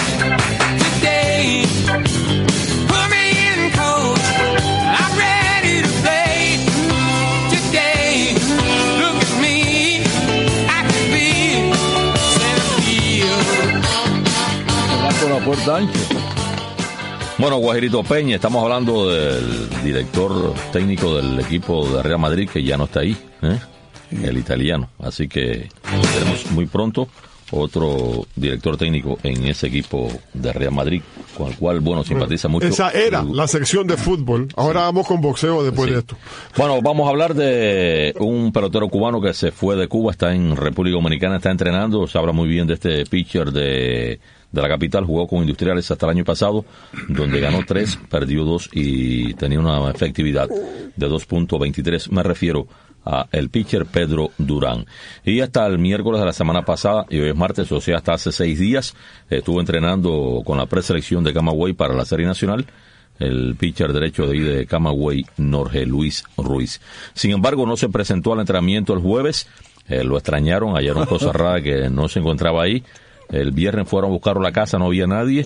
today. Put me in, coach. I'm ready to play today. Look at me. I can be center field. Por la puerta ancha. Bueno, Guajirito Peña, estamos hablando del director técnico del equipo de Real Madrid, que ya no está ahí, ¿eh? El italiano. Así que tenemos muy pronto otro director técnico en ese equipo de Real Madrid, con el cual, bueno, simpatiza mucho. Esa era la sección de fútbol. Ahora sí. Vamos con boxeo después sí. de esto. Bueno, vamos a hablar de un pelotero cubano que se fue de Cuba, está en República Dominicana, está entrenando. Se habla muy bien de este pitcher de, de la capital, jugó con Industriales hasta el año pasado, donde ganó tres, perdió dos y tenía una efectividad de dos punto veintitrés. Me refiero a el pitcher Pedro Durán. Y hasta el miércoles de la semana pasada, y hoy es martes, o sea, hasta hace seis días, estuvo entrenando con la preselección de Camagüey para la Serie Nacional, el pitcher derecho de ahí de Camagüey, Jorge Luis Ruiz. Sin embargo, no se presentó al entrenamiento el jueves, eh, lo extrañaron, hallaron cosas raras que no se encontraba ahí. El viernes fueron a buscarlo a la casa, no había nadie,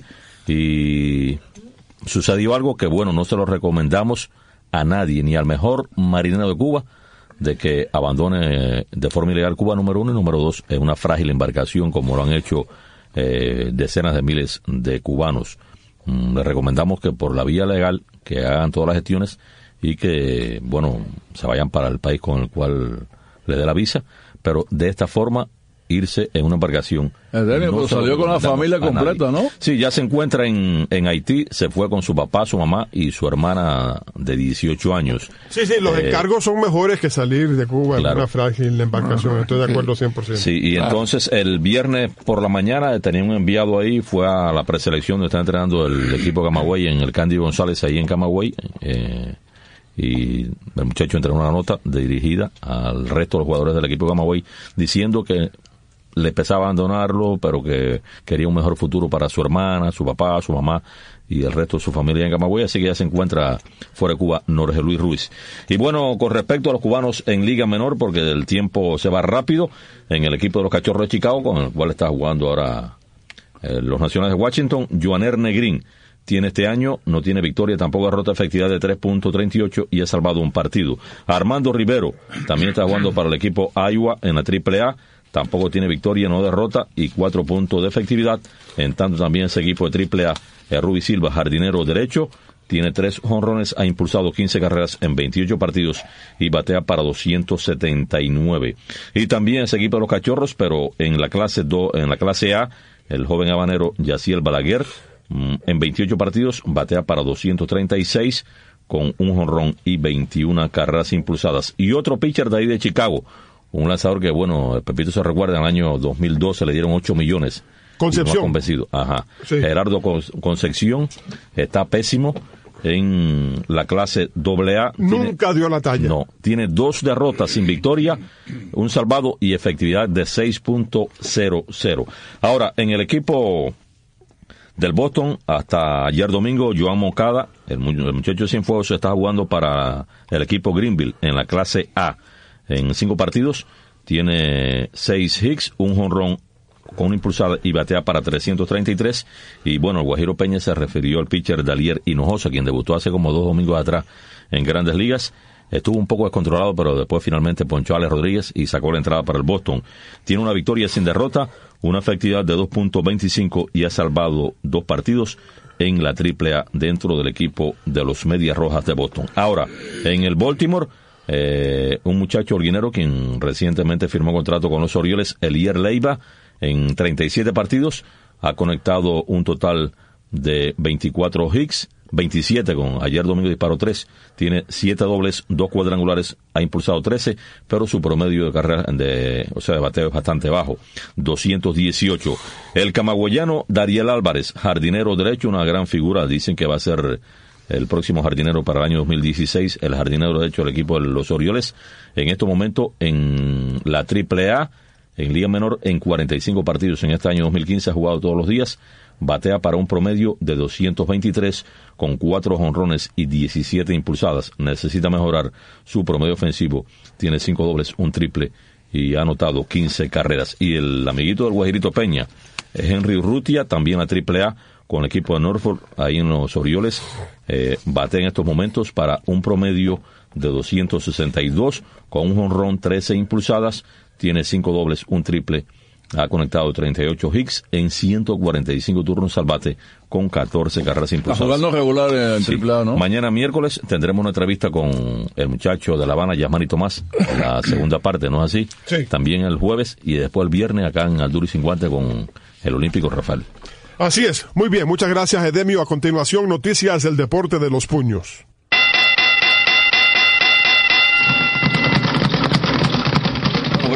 y sucedió algo que, bueno, no se lo recomendamos a nadie, ni al mejor marinero de Cuba, de que abandone de forma ilegal Cuba, número uno, y número dos, en una frágil embarcación como lo han hecho eh, decenas de miles de cubanos. Mm, les recomendamos que por la vía legal que hagan todas las gestiones y que, bueno, se vayan para el país con el cual le dé la visa, pero de esta forma irse en una embarcación. Edemio, no salió con la familia completa, ¿no? Sí, ya se encuentra en, en Haití, se fue con su papá, su mamá y su hermana de dieciocho años. Sí, sí, los eh, encargos son mejores que salir de Cuba claro. en una frágil embarcación, estoy de acuerdo cien por ciento. Sí, y claro. entonces el viernes por la mañana tenía un enviado ahí, fue a la preselección donde está entrenando el equipo Camagüey en el Candy González, ahí en Camagüey, eh, y el muchacho entregó una nota dirigida al resto de los jugadores del equipo Camagüey diciendo que le pesaba abandonarlo, pero que quería un mejor futuro para su hermana, su papá, su mamá y el resto de su familia en Camagüey, así que ya se encuentra fuera de Cuba Jorge Luis Ruiz. Y bueno, con respecto a los cubanos en Liga Menor, porque el tiempo se va rápido, en el equipo de los Cachorros de Chicago, con el cual está jugando ahora eh, los Nacionales de Washington, Joaner Negrín tiene este año, no tiene victoria, tampoco derrota, efectividad de tres punto treinta y ocho y ha salvado un partido. Armando Rivero también está jugando para el equipo Iowa en la triple A, tampoco tiene victoria, no derrota y cuatro puntos de efectividad. En tanto también ese equipo de triple A, eh, Ruby Silva, jardinero derecho, tiene tres jonrones, ha impulsado quince carreras en veintiocho partidos y batea para doscientos setenta y nueve. Y también ese equipo de los Cachorros, pero en la clase dos, en la clase A, el joven habanero Yaciel Balaguer, mmm, en veintiocho partidos batea para doscientos treinta y seis con un jonrón y veintiuna carreras impulsadas. Y otro pitcher de ahí de Chicago, un lanzador que, bueno, el Pepito se recuerda, en el año dos mil doce le dieron ocho millones. Concepción. No ha convencido. Ajá. Sí. Gerardo Concepción está pésimo en la clase doble A. Nunca tiene, dio la talla. No, tiene dos derrotas sin victoria, un salvado y efectividad de seis punto cero cero. Ahora, en el equipo del Boston, hasta ayer domingo, Joan Moncada, el, el muchacho de Cienfuegos, está jugando para el equipo Greenville en la clase A. En cinco partidos tiene seis hits, un jonrón con una impulsada y batea para trescientos treinta y tres. Y bueno, el Guajiro Peña se refirió al pitcher Dalier Hinojosa, quien debutó hace como dos domingos atrás en Grandes Ligas. Estuvo un poco descontrolado, pero después finalmente ponchó a Alex Rodríguez y sacó la entrada para el Boston. Tiene una victoria sin derrota, una efectividad de dos punto veinticinco y ha salvado dos partidos en la triple A dentro del equipo de los Medias Rojas de Boston. Ahora, en el Baltimore, Eh, un muchacho holguinero quien recientemente firmó contrato con los Orioles, Elier Leiva, en treinta y siete partidos, ha conectado un total de veinticuatro hits, veintisiete con ayer domingo disparó tres, tiene siete dobles, dos cuadrangulares, ha impulsado trece, pero su promedio de carrera, de, o sea, de bateo es bastante bajo, doscientos dieciocho. El camagüeyano Dariel Álvarez, jardinero derecho, una gran figura, dicen que va a ser el próximo jardinero para el año dos mil dieciséis, el jardinero de hecho del equipo de los Orioles, en este momento en la triple A, en Liga Menor, en cuarenta y cinco partidos en este año dos mil quince, ha jugado todos los días, batea para un promedio de doscientos veintitrés, con cuatro jonrones y diecisiete impulsadas, necesita mejorar su promedio ofensivo, tiene cinco dobles, un triple, y ha anotado quince carreras. Y el amiguito del Guajirito Peña, Henry Urrutia, también la triple A, con el equipo de Norfolk, ahí en los Orioles, eh, bate en estos momentos para un promedio de doscientos sesenta y dos, con un jonrón, trece impulsadas, tiene cinco dobles, un triple, ha conectado treinta y ocho hits en ciento cuarenta y cinco turnos al bate, con catorce carreras impulsadas. Está jugando regular en sí. triple A, ¿no? Mañana miércoles tendremos una entrevista con el muchacho de La Habana, Yasmani Tomás, la segunda parte, ¿no es así? Sí. También el jueves y después el viernes acá en Al Duro y Sin Guantes con el olímpico Rafael. Así es. Muy bien. Muchas gracias, Edemio. A continuación, noticias del deporte de los puños. Brevemente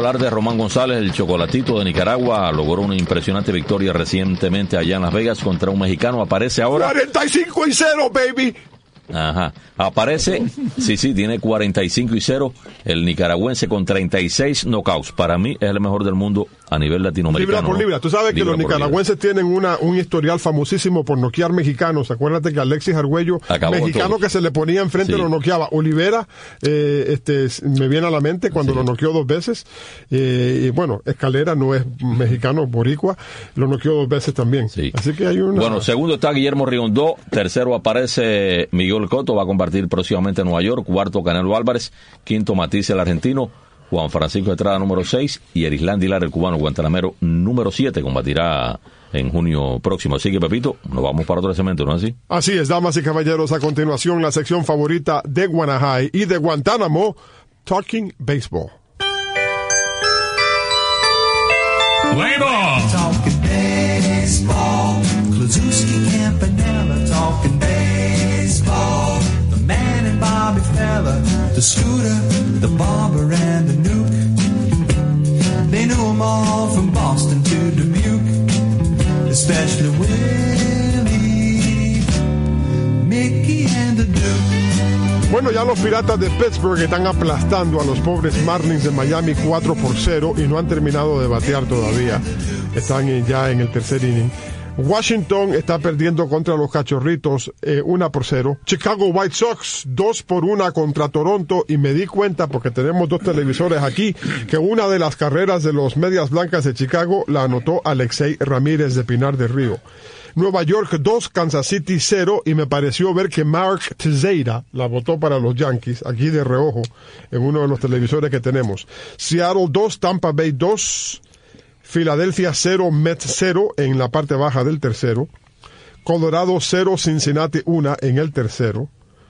hablar de Román González, el chocolatito de Nicaragua. Logró una impresionante victoria recientemente allá en Las Vegas contra un mexicano. Aparece ahora... cuarenta y cinco y cero, baby. Ajá. Aparece, sí, sí, tiene cuarenta y cinco y cero. El nicaragüense con treinta y seis knockouts. Para mí es el mejor del mundo a nivel latinoamericano. Libra por libra. Tú sabes libra que los nicaragüenses libra. tienen una, un historial famosísimo por noquear mexicanos. Acuérdate que Alexis Argüello, Acabó mexicano todo. que se le ponía enfrente, Sí. lo noqueaba. Olivera, eh, este, me viene a la mente cuando Sí. lo noqueó dos veces. Eh, y bueno, Escalera no es mexicano, boricua, lo noqueó dos veces también. Sí. Así que hay una... Bueno, segundo está Guillermo Rigondó, tercero aparece Miguel Cotto, va a compartir próximamente en Nueva York, cuarto Canelo Álvarez, quinto Matisse el argentino, Juan Francisco Estrada número seis y Erislandy Lara el cubano guantanamero número siete, combatirá en junio próximo. Así que, Pepito, nos vamos para otro segmento, ¿no es así? Así es, damas y caballeros, a continuación la sección favorita de Guanajay y de Guantánamo, Talking Baseball. Play ball. Talking baseball. Klazuski, Campanella, talking baseball. The man and Bobby Fella, the Scooter, the Barber, and the Nuke. They knew them all from Boston to Dubuque, especially Willie, Mickey, and the Duke. Bueno, ya los Piratas de Pittsburgh están aplastando a los pobres Marlins de Miami cuatro por cero y no han terminado de batear todavía. Están eh, ya en el tercer inning. Washington está perdiendo contra los Cachorritos eh, uno por cero. Chicago White Sox dos por uno contra Toronto, y me di cuenta, porque tenemos dos televisores aquí, que una de las carreras de los Medias Blancas de Chicago la anotó Alexei Ramírez de Pinar del Río. Nueva York dos, Kansas City cero, y me pareció ver que Mark Teixeira la votó para los Yankees, aquí de reojo, en uno de los televisores que tenemos. Seattle dos, Tampa Bay dos, Filadelfia cero, Mets cero en la parte baja del tercero. Colorado cero, Cincinnati uno en el tercero.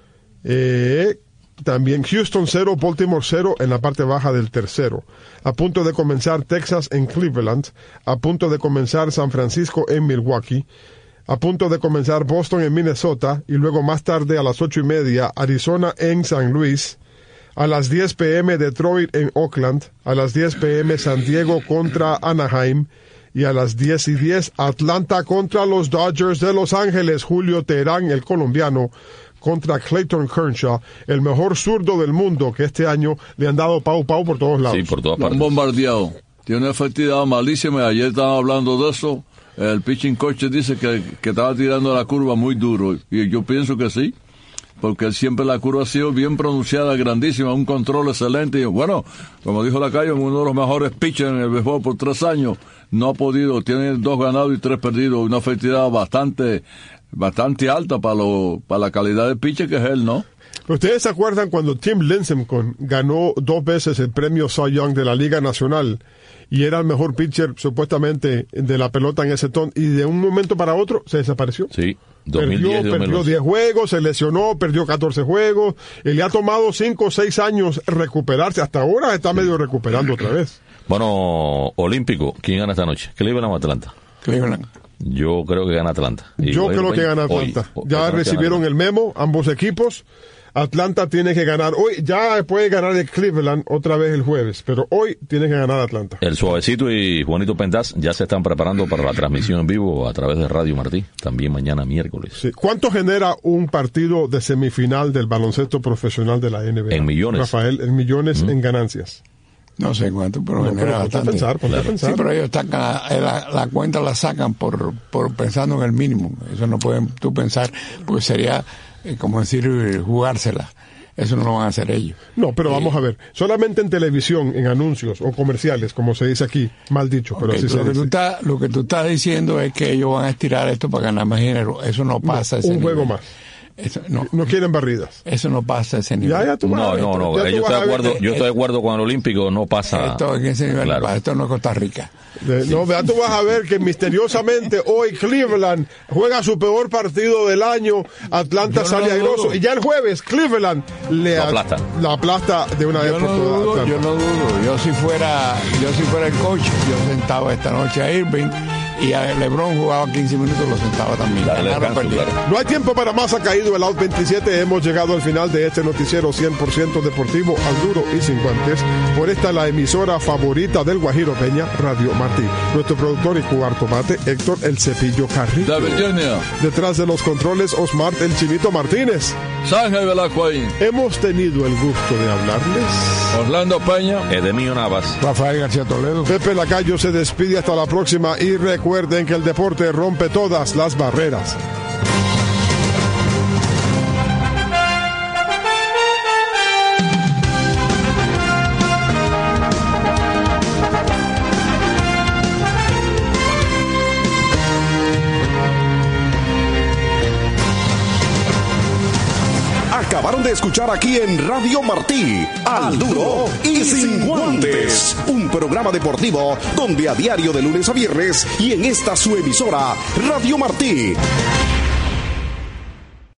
Eh, también Houston cero, Baltimore cero en la parte baja del tercero. A punto de comenzar Texas en Cleveland. A punto de comenzar San Francisco en Milwaukee. A punto de comenzar Boston en Minnesota. Y luego más tarde a las ocho y media Arizona en San Luis. A las diez pm Detroit en Oakland. A las diez pm San Diego contra Anaheim. Y a las diez y diez Atlanta contra los Dodgers de Los Ángeles. Julio Teherán, el colombiano, contra Clayton Kershaw, el mejor zurdo del mundo, que este año le han dado pau pau por todos lados. Sí, por todas Lo han partes. bombardeado. Tiene una efectividad malísima. Ayer estaban hablando de eso. El pitching coach dice que, que estaba tirando la curva muy duro. Y yo pienso que sí. Porque siempre la curva ha sido bien pronunciada, grandísima, un control excelente. Y bueno, como dijo Lacayo, uno de los mejores pitchers en el béisbol por tres años. No ha podido, tiene dos ganados y tres perdidos. Una efectividad bastante bastante alta para lo para la calidad de pitcher que es él, ¿no? ¿Ustedes se acuerdan cuando Tim Lincecum ganó dos veces el premio Cy Young de la Liga Nacional y era el mejor pitcher supuestamente de la pelota en ese ton, y de un momento para otro se desapareció? Sí, dos mil diez, Perdió, perdió diez juegos, se lesionó, perdió catorce juegos, y le ha tomado cinco o seis años recuperarse. Hasta ahora está medio recuperando otra vez. Bueno, olímpico, ¿quién gana esta noche? ¿Cleveland o Atlanta? Cleveland. Yo creo que gana Atlanta. Y Yo hoy- creo que gana hoy- Atlanta. hoy- Ya esta noche recibieron gana el memo, ambos equipos. Atlanta tiene que ganar hoy. Ya puede ganar el Cleveland otra vez el jueves, pero hoy tiene que ganar Atlanta. El Suavecito y Juanito Pentaz ya se están preparando para la transmisión en vivo a través de Radio Martí, también mañana miércoles. Sí. ¿Cuánto genera un partido de semifinal del baloncesto profesional de la N B A? En millones. Rafael, en millones en ganancias. No sé cuánto, pero No, genera pero ponte a bastante. pensar, ponte a pensar. Sí, pero ellos sacan la, la, la cuenta la sacan por, por pensando en el mínimo. Eso no pueden tú pensar, porque sería eh, como decir eh, jugársela. Eso no lo van a hacer ellos. No, pero vamos a ver. Solamente en televisión, en anuncios o comerciales, como se dice aquí, mal dicho, pero Ok, así se lo, que tú dice. estás, lo que tú estás diciendo es que ellos van a estirar esto para ganar más dinero. Eso no pasa. a ese Un juego nivel. más. Eso no, No quieren barridas. eso no pasa a ese nivel. Ya, ya tú vas a No, ver, no, no, ya tú yo vas estoy, a de ver. acuerdo, yo estoy de acuerdo con el Olímpico, no pasa. Esto en ese nivel, Claro. no pasa. Esto no es Costa Rica. De- No, vea, tú vas a ver que misteriosamente hoy Cleveland juega su peor partido del año. Atlanta Yo sale no airoso. dudo. Y ya el jueves Cleveland le Lo a- aplasta. la aplasta de una vez Yo por no todas. dudo, Atlanta. yo no dudo. Yo si fuera, yo si fuera el coach, yo sentaba esta noche a Irving y a LeBron jugaba quince minutos, lo sentaba también. Dale Ganara, descanso, perdía. claro. No hay tiempo para más, ha caído el out veintisiete. Hemos llegado al final de este noticiero cien por ciento deportivo al duro y sin guantes. Por esta la emisora favorita del Guajiro Peña, Radio Martí. Nuestro productor y cuarto mate, Héctor El Cepillo Carrillo. De Virginia, Detrás de los controles, Osmar El Chinito Martínez. Sángel Velasco ahí, Hemos tenido el gusto de hablarles. Orlando Peña. Edemio Navas. Rafael García Toledo. Pepe Lacayo se despide hasta la próxima y recuerden que el deporte rompe todas las barreras. Acabaron de escuchar aquí en Radio Martí, Al Duro y Sin Guantes, un programa deportivo donde a diario de lunes a viernes y en esta su emisora, Radio Martí,